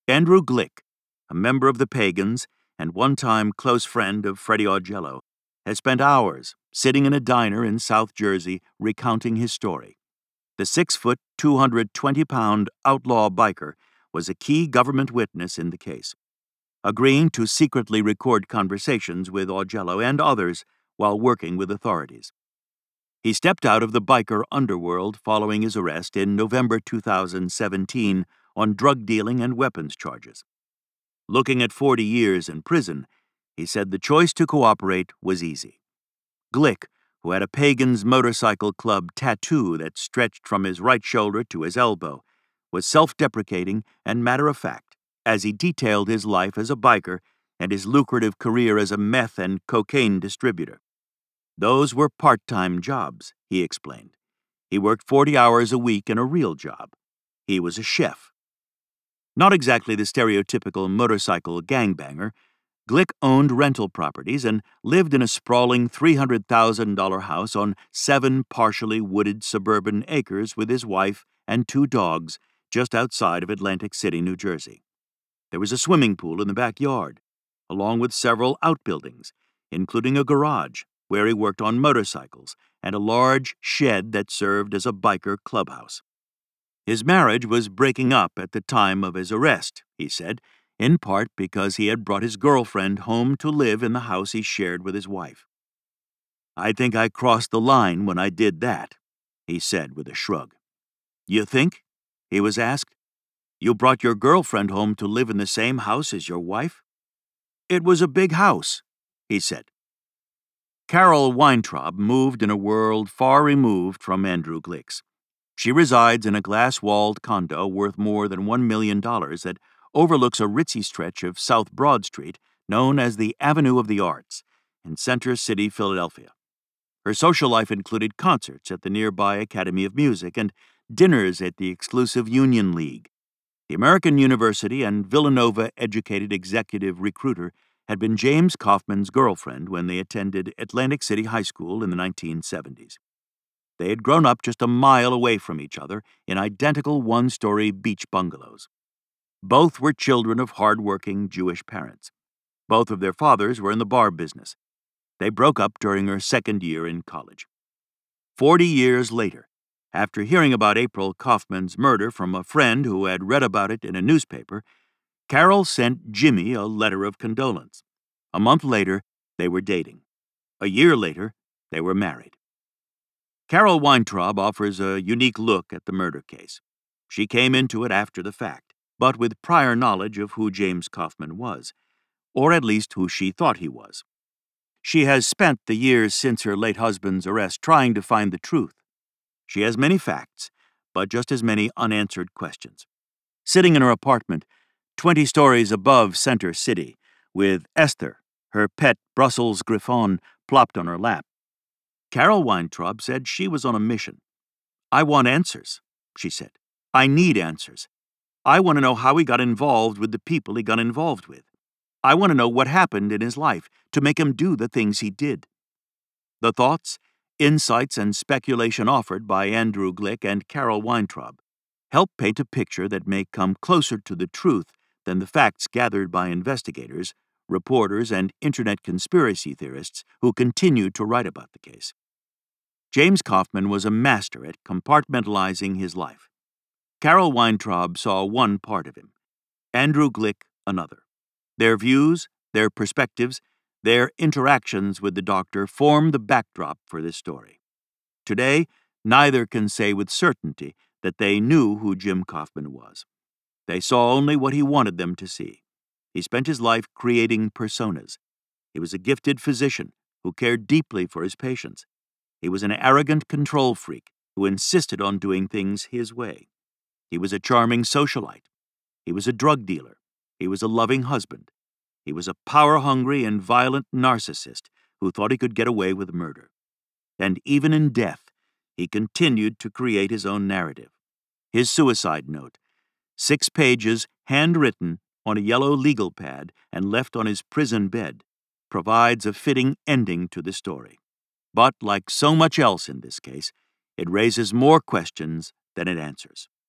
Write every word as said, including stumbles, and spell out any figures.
Andrew Glick, a member of the Pagans and one-time close friend of Freddie Augello, has spent hours sitting in a diner in South Jersey recounting his story. The six-foot, two hundred twenty pound outlaw biker was a key government witness in the case, agreeing to secretly record conversations with Augello and others while working with authorities. He stepped out of the biker underworld following his arrest in November two thousand seventeen on drug dealing and weapons charges. Looking at forty years in prison, he said the choice to cooperate was easy. Glick, who had a Pagans Motorcycle Club tattoo that stretched from his right shoulder to his elbow, was self-deprecating and matter-of-fact as he detailed his life as a biker and his lucrative career as a meth and cocaine distributor. Those were part-time jobs, he explained. He worked forty hours a week in a real job. He was a chef. Not exactly the stereotypical motorcycle gangbanger, Glick owned rental properties and lived in a sprawling three hundred thousand dollar house on seven partially wooded suburban acres with his wife and two dogs just outside of Atlantic City, New Jersey. There was a swimming pool in the backyard, along with several outbuildings, including a garage where he worked on motorcycles and a large shed that served as a biker clubhouse. His marriage was breaking up at the time of his arrest, he said, in part because he had brought his girlfriend home to live in the house he shared with his wife. "I think I crossed the line when I did that," he said with a shrug. "You think?" he was asked. "You brought your girlfriend home to live in the same house as your wife?" "It was a big house," he said. Carol Weintraub moved in a world far removed from Andrew Glick's. She resides in a glass-walled condo worth more than one million dollars that overlooks a ritzy stretch of South Broad Street known as the Avenue of the Arts in Center City, Philadelphia. Her social life included concerts at the nearby Academy of Music and dinners at the exclusive Union League. The American University and Villanova-educated executive recruiter had been James Kaufman's girlfriend when they attended Atlantic City High School in the nineteen seventies. They had grown up just a mile away from each other in identical one-story beach bungalows. Both were children of hard-working Jewish parents. Both of their fathers were in the bar business. They broke up during her second year in college. Forty years later, after hearing about April Kaufman's murder from a friend who had read about it in a newspaper, Carol sent Jimmy a letter of condolence. A month later, they were dating. A year later, they were married. Carol Weintraub offers a unique look at the murder case. She came into it after the fact, but with prior knowledge of who James Kaufman was, or at least who she thought he was. She has spent the years since her late husband's arrest trying to find the truth. She has many facts, but just as many unanswered questions. Sitting in her apartment, twenty stories above Center City, with Esther, her pet Brussels Griffon, plopped on her lap, Carol Weintraub said she was on a mission. "I want answers," she said. "I need answers. I want to know how he got involved with the people he got involved with. I want to know what happened in his life to make him do the things he did." The thoughts, insights, and speculation offered by Andrew Glick and Carol Weintraub help paint a picture that may come closer to the truth than the facts gathered by investigators, reporters, and internet conspiracy theorists who continue to write about the case. James Kaufman was a master at compartmentalizing his life. Carol Weintraub saw one part of him, Andrew Glick another. Their views, their perspectives, their interactions with the doctor form the backdrop for this story. Today, neither can say with certainty that they knew who Jim Kaufman was. They saw only what he wanted them to see. He spent his life creating personas. He was a gifted physician who cared deeply for his patients. He was an arrogant control freak who insisted on doing things his way. He was a charming socialite. He was a drug dealer. He was a loving husband. He was a power-hungry and violent narcissist who thought he could get away with murder. And even in death, he continued to create his own narrative. His suicide note, six pages handwritten on a yellow legal pad and left on his prison bed, provides a fitting ending to the story. But like so much else in this case, it raises more questions than it answers.